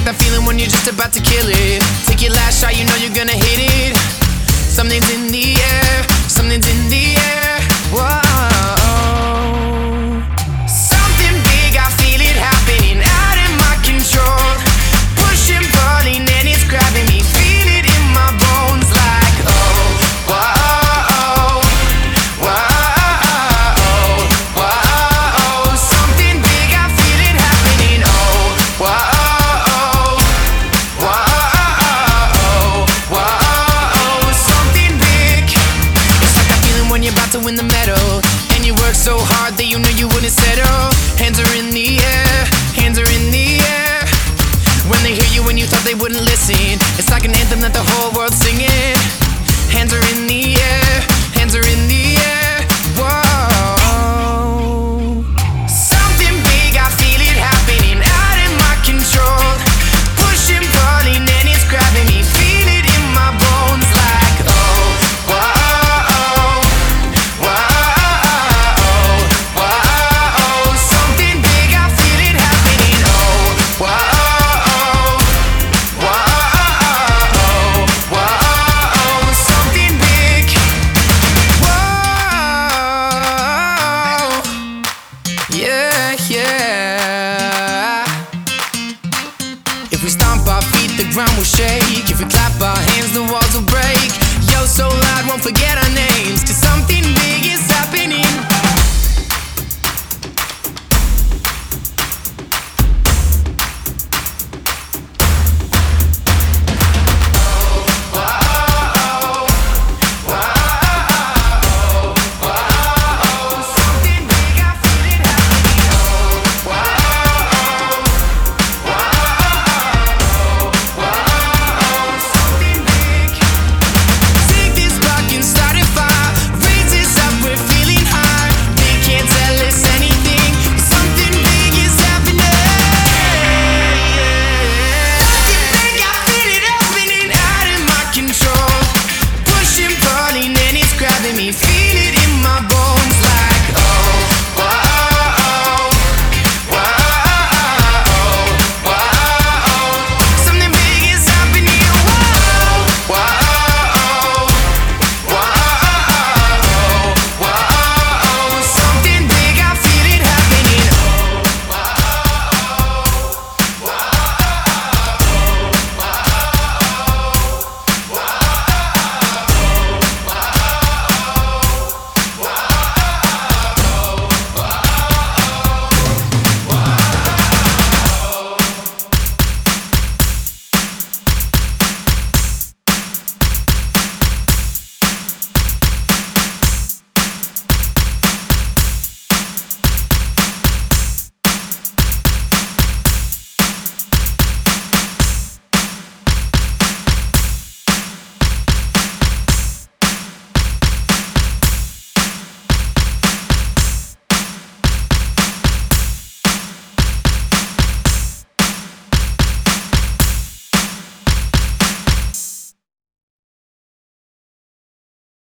like that feeling when you're just about to kill it. Take your last shot, you know you're gonna hit it. Something's in the air, something's in the air. Whoa. Something big, I feel it happening out of my control. Pushing, pulling, and it's grabbing me. Feel it in my bones like oh, whoa, whoa, whoa. Something big, I feel it happening. Oh, whoa, whoa, whoa. Something big. It's like that feeling when you're about to win the medal, and you work so hard that you knew you wouldn't settle. Hands are in the air, hands are in the air. When they hear you when you thought they wouldn't listen, it's like an anthem that the whole world's singing. Hands are in the air, hands are in the air. Whoa. Something big, I feel it happening out of my control. Pushing, pulling, and it's grabbing me. Feel it in my bones like oh, whoa, whoa, whoa. Something big, I feel it happening. Oh, whoa. Yeah, yeah. If we stomp our feet, the ground will shake. If we clap our hands, the walls will break. Yo, so loud, won't forget our names. 'Cause something big is happening.